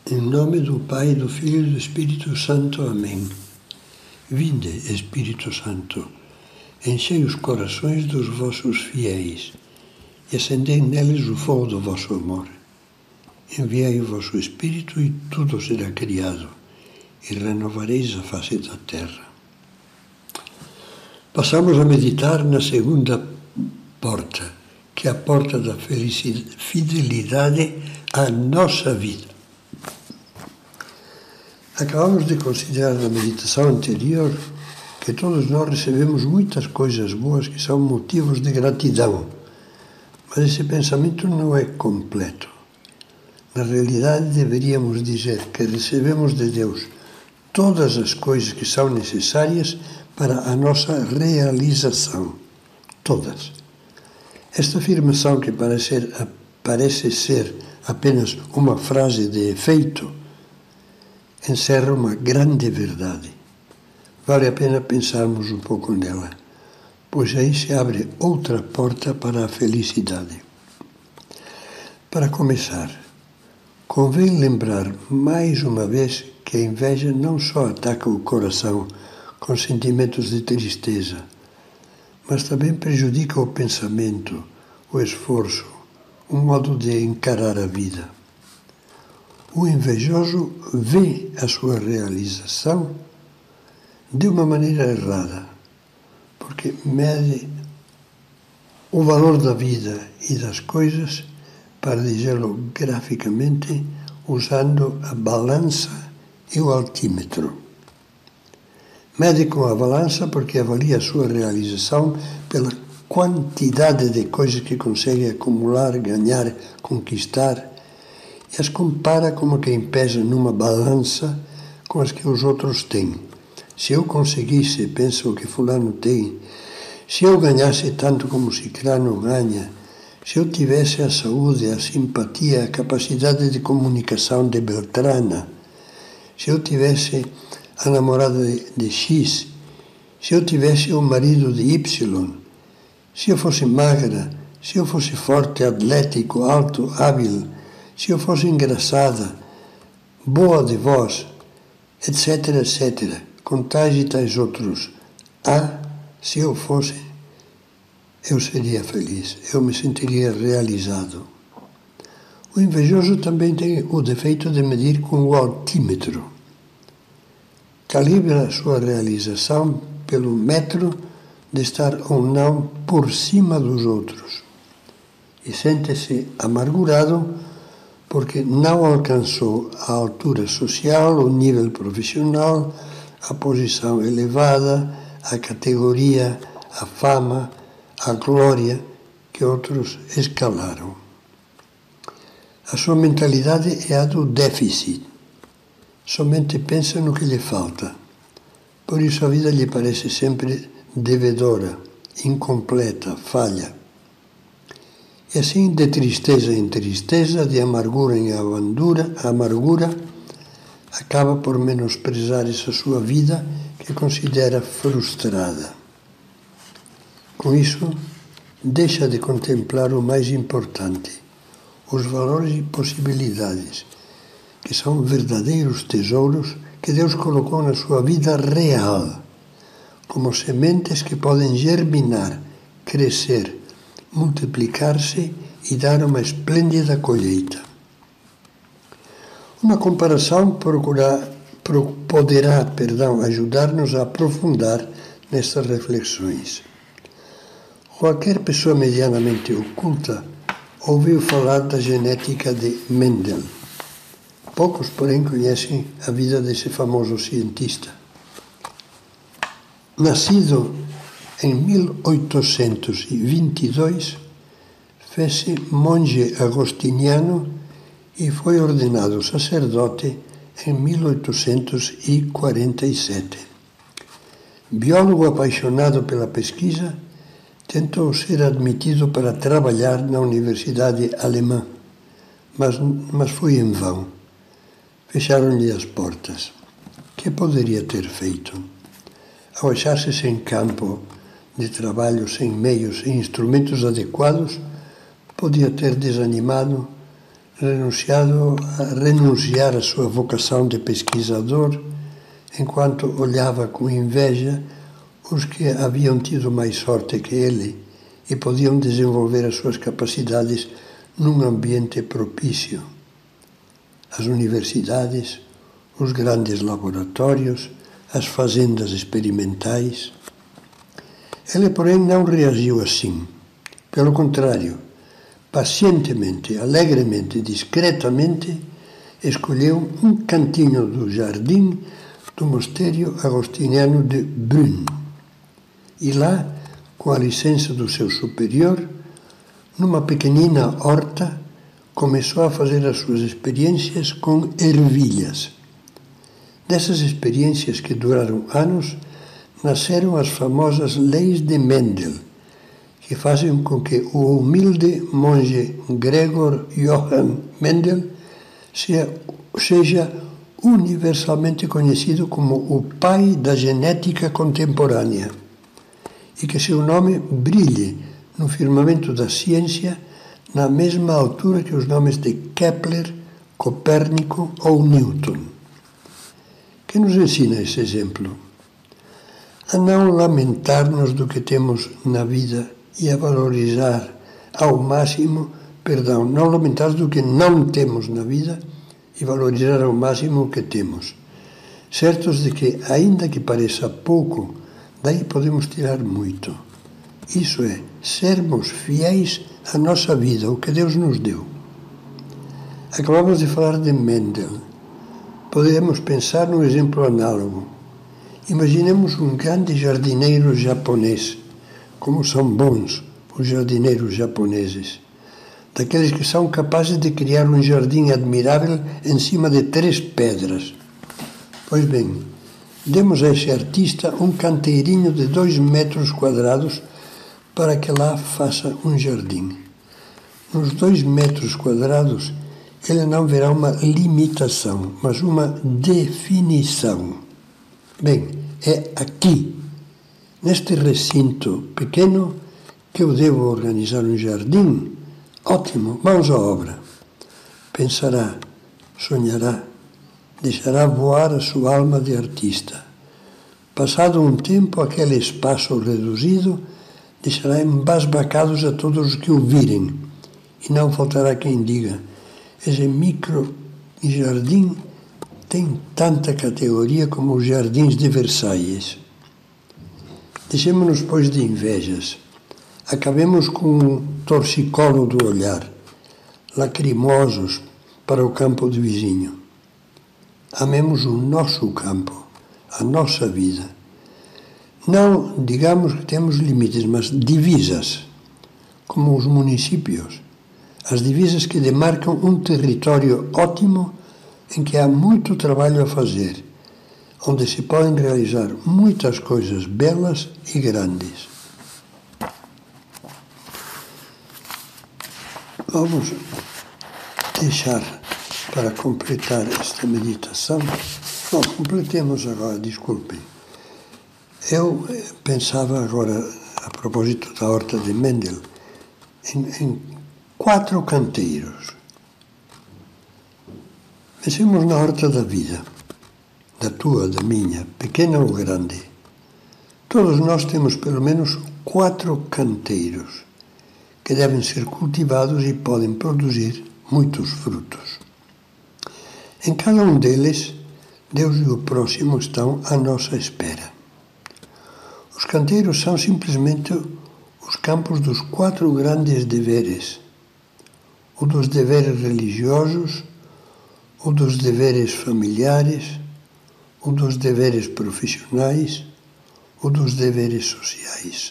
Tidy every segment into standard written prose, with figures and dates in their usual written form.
Em nome do Pai, do Filho e do Espírito Santo. Amém. Vinde, Espírito Santo, enchei os corações dos vossos fiéis e acendei neles o fogo do vosso amor. Enviai o vosso Espírito e tudo será criado, e renovareis a face da terra. Passamos a meditar na segunda porta, que é a porta da fidelidade à nossa vida. Acabamos de considerar na meditação anterior que todos nós recebemos muitas coisas boas que são motivos de gratidão, mas esse pensamento não é completo. Na realidade, deveríamos dizer que recebemos de Deus todas as coisas que são necessárias para a nossa realização. Todas. Esta afirmação, que parece ser apenas uma frase de efeito, encerra uma grande verdade. Vale a pena pensarmos um pouco nela, pois aí se abre outra porta para a felicidade. Para começar, convém lembrar mais uma vez que a inveja não só ataca o coração com sentimentos de tristeza, mas também prejudica o pensamento, o esforço, o modo de encarar a vida. O invejoso vê a sua realização de uma maneira errada, porque mede o valor da vida e das coisas, para dizê-lo graficamente, usando a balança e o altímetro. Mede com a balança porque avalia a sua realização pela quantidade de coisas que consegue acumular, ganhar, conquistar, e as compara como quem pesa numa balança com as que os outros têm. Se eu conseguisse, pensa o que fulano tem, se eu ganhasse tanto como ciclano ganha, se eu tivesse a saúde, a simpatia, a capacidade de comunicação de Beltrana, se eu tivesse a namorada de X, se eu tivesse o marido de Y, se eu fosse magra, se eu fosse forte, atlético, alto, hábil, se eu fosse engraçada, boa de voz, etc., etc., com tais e tais outros. Se eu fosse, eu seria feliz, eu me sentiria realizado. O invejoso também tem o defeito de medir com o altímetro. Calibra a sua realização pelo metro de estar ou não por cima dos outros. E sente-se amargurado porque não alcançou a altura social, o nível profissional, a posição elevada, a categoria, a fama, a glória que outros escalaram. A sua mentalidade é a do déficit. Somente pensa no que lhe falta. Por isso a vida lhe parece sempre devedora, incompleta, falha. E assim, de tristeza em tristeza, de amargura em amargura, acaba por menosprezar essa sua vida que considera frustrada. Com isso, deixa de contemplar o mais importante, os valores e possibilidades, que são verdadeiros tesouros que Deus colocou na sua vida real, como sementes que podem germinar, crescer, multiplicar-se e dar uma esplêndida colheita. Uma comparação poderá ajudar-nos a aprofundar nessas reflexões. Qualquer pessoa medianamente oculta ouviu falar da genética de Mendel. Poucos, porém, conhecem a vida desse famoso cientista. Nascido em 1822, fez-se monge agostiniano e foi ordenado sacerdote em 1847. Biólogo apaixonado pela pesquisa, tentou ser admitido para trabalhar na Universidade Alemã, mas foi em vão. Fecharam-lhe as portas. Que poderia ter feito? Ao achar-se sem campo de trabalho, sem meios e instrumentos adequados, podia ter desanimado, renunciar à sua vocação de pesquisador, enquanto olhava com inveja os que haviam tido mais sorte que ele e podiam desenvolver as suas capacidades num ambiente propício. As universidades, os grandes laboratórios, as fazendas experimentais. Ele, porém, não reagiu assim. Pelo contrário, pacientemente, alegremente, discretamente, escolheu um cantinho do jardim do mosteiro agostiniano de Brünn. E lá, com a licença do seu superior, numa pequenina horta, começou a fazer as suas experiências com ervilhas. Dessas experiências que duraram anos, nasceram as famosas leis de Mendel, que fazem com que o humilde monge Gregor Johann Mendel seja universalmente conhecido como o pai da genética contemporânea e que seu nome brilhe no firmamento da ciência na mesma altura que os nomes de Kepler, Copérnico ou Newton. Que nos ensina esse exemplo? A não lamentar-nos do que temos na vida e a valorizar ao máximo, não lamentar do que não temos na vida e valorizar ao máximo o que temos, certos de que, ainda que pareça pouco, daí podemos tirar muito. Isso é, sermos fiéis à nossa vida, o que Deus nos deu. Acabamos de falar de Mendel. Podemos pensar num exemplo análogo. Imaginemos um grande jardineiro japonês, como são bons os jardineiros japoneses, daqueles que são capazes de criar um jardim admirável em cima de 3 pedras. Pois bem, demos a esse artista um canteirinho de 2 metros quadrados para que lá faça um jardim. Nos 2 metros quadrados, ele não verá uma limitação, mas uma definição. Bem, é aqui, neste recinto pequeno, que eu devo organizar um jardim. Ótimo, mãos à obra. Pensará, sonhará, deixará voar a sua alma de artista. Passado um tempo, aquele espaço reduzido deixará embasbacados a todos os que o virem, e não faltará quem diga: esse micro jardim tem tanta categoria como os jardins de Versalhes. Deixemos-nos, pois, de invejas. Acabemos com um torcicolo do olhar, lacrimosos para o campo do vizinho. Amemos o nosso campo, a nossa vida. Não digamos que temos limites, mas divisas, como os municípios. As divisas que demarcam um território ótimo em que há muito trabalho a fazer, onde se podem realizar muitas coisas belas e grandes. Vamos deixar para completar esta meditação. Não, completemos agora, desculpem. Eu pensava agora, a propósito da horta de Mendel, em 4 canteiros. Pensemos na horta da vida, da tua, da minha, pequena ou grande. Todos nós temos pelo menos 4 canteiros que devem ser cultivados e podem produzir muitos frutos. Em cada um deles, Deus e o próximo estão à nossa espera. Os canteiros são simplesmente os campos dos 4 grandes deveres: o dos deveres religiosos, o dos deveres familiares, o dos deveres profissionais, o dos deveres sociais.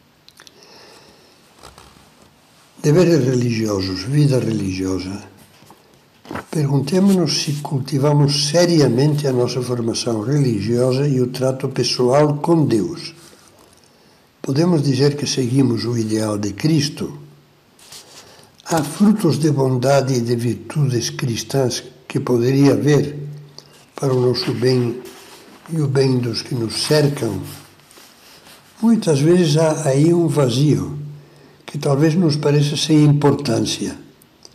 Deveres religiosos, vida religiosa. Perguntemo-nos se cultivamos seriamente a nossa formação religiosa e o trato pessoal com Deus. Podemos dizer que seguimos o ideal de Cristo? Há frutos de bondade e de virtudes cristãs que poderia haver para o nosso bem e o bem dos que nos cercam? Muitas vezes há aí um vazio que talvez nos pareça sem importância,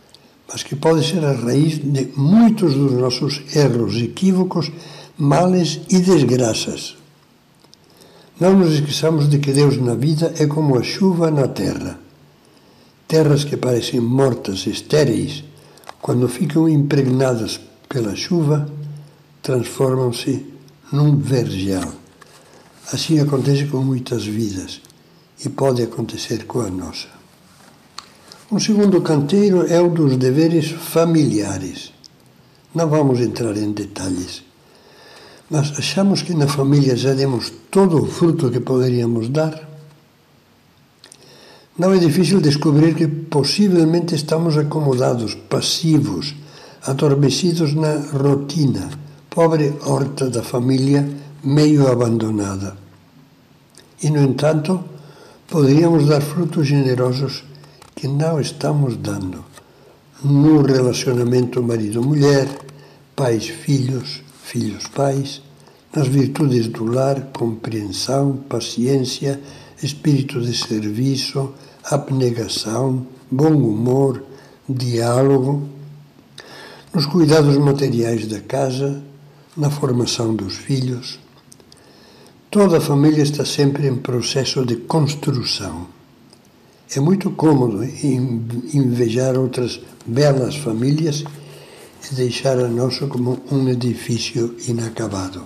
mas que pode ser a raiz de muitos dos nossos erros, equívocos, males e desgraças. Não nos esqueçamos de que Deus na vida é como a chuva na terra. Terras que parecem mortas, estéreis, quando ficam impregnadas pela chuva, transformam-se num vergel. Assim acontece com muitas vidas e pode acontecer com a nossa. Um segundo canteiro é o dos deveres familiares. Não vamos entrar em detalhes, mas achamos que na família já demos todo o fruto que poderíamos dar. Não é difícil descobrir que possivelmente estamos acomodados, passivos, adormecidos na rotina, pobre horta da família meio abandonada. E, no entanto, poderíamos dar frutos generosos que não estamos dando no relacionamento marido-mulher, pais-filhos, filhos-pais, nas virtudes do lar, compreensão, paciência, espírito de serviço, abnegação, bom humor, diálogo, nos cuidados materiais da casa, na formação dos filhos. Toda a família está sempre em processo de construção. É muito cômodo invejar outras belas famílias e deixar a nossa como um edifício inacabado.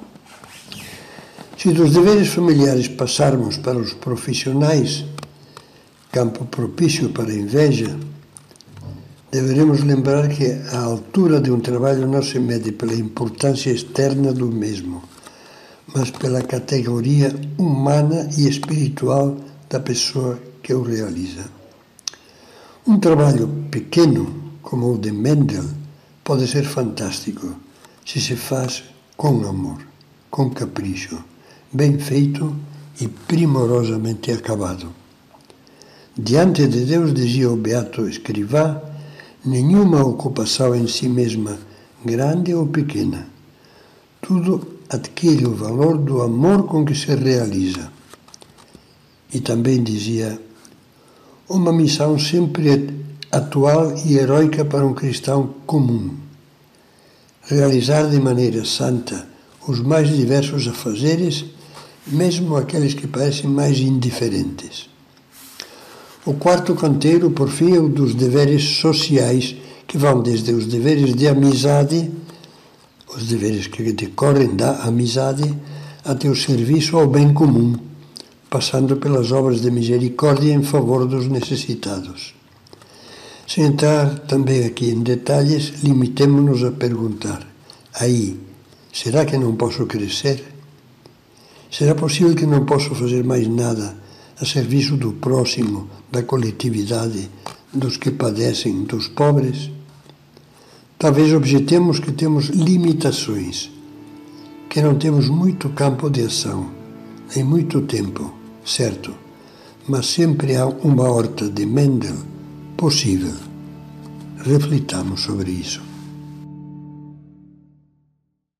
Se dos deveres familiares passarmos para os profissionais, campo propício para a inveja, deveremos lembrar que a altura de um trabalho não se mede pela importância externa do mesmo, mas pela categoria humana e espiritual da pessoa que o realiza. Um trabalho pequeno, como o de Mendel, pode ser fantástico se se faz com amor, com capricho, bem feito e primorosamente acabado. Diante de Deus, dizia o beato Escrivá, nenhuma ocupação em si mesma, grande ou pequena, tudo adquire o valor do amor com que se realiza. E também dizia, uma missão sempre atual e heroica para um cristão comum. Realizar de maneira santa os mais diversos afazeres, mesmo aqueles que parecem mais indiferentes. O quarto canteiro, por fim, é o dos deveres sociais, que vão desde os deveres de amizade, os deveres que decorrem da amizade, até o serviço ao bem comum, passando pelas obras de misericórdia em favor dos necessitados. Sem entrar também aqui em detalhes, limitemo-nos a perguntar, aí, será que não posso crescer? Será possível que não possa fazer mais nada a serviço do próximo, da coletividade, dos que padecem, dos pobres? Talvez objetemos que temos limitações, que não temos muito campo de ação, nem muito tempo, certo, mas sempre há uma horta de Mendel possível. Reflitamos sobre isso.